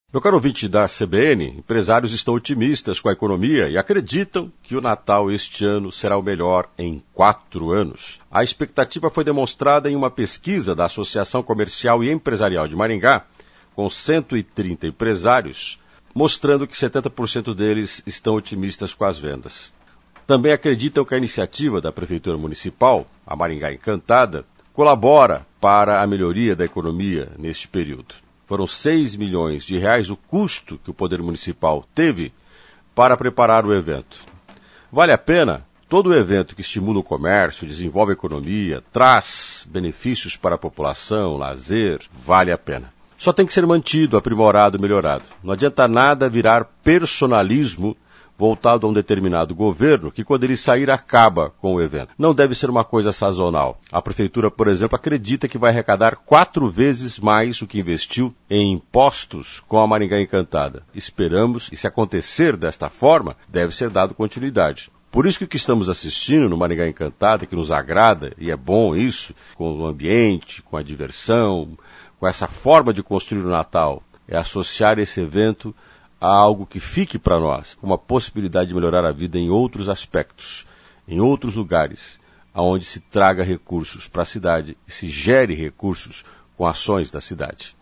Meu caro ouvinte da CBN, empresários estão otimistas com a economia e acreditam que o Natal este ano será o melhor em 4 anos. A expectativa foi demonstrada em uma pesquisa da Associação Comercial e Empresarial de Maringá, com 130 empresários, mostrando que 70% deles estão otimistas com as vendas. Também acreditam que a iniciativa da Prefeitura Municipal, a Maringá Encantada, colabora para a melhoria da economia neste período. Foram 6 milhões de reais o custo que o Poder Municipal teve para preparar o evento. Vale a pena? Todo evento que estimula o comércio, desenvolve a economia, traz benefícios para a população, lazer, vale a pena. Só tem que ser mantido, aprimorado, melhorado. Não adianta nada virar personalismo voltado a um determinado governo, que quando ele sair acaba com o evento. Não deve ser uma coisa sazonal. A Prefeitura, por exemplo, acredita que vai arrecadar 4 vezes mais o que investiu em impostos com a Maringá Encantada. Esperamos, e se acontecer desta forma, deve ser dado continuidade. Por isso que o que estamos assistindo no Maringá Encantada, que nos agrada, e é bom isso, com o ambiente, com a diversão, com essa forma de construir o Natal, é associar esse evento a algo que fique para nós, uma possibilidade de melhorar a vida em outros aspectos, em outros lugares, onde se traga recursos para a cidade e se gere recursos com ações da cidade.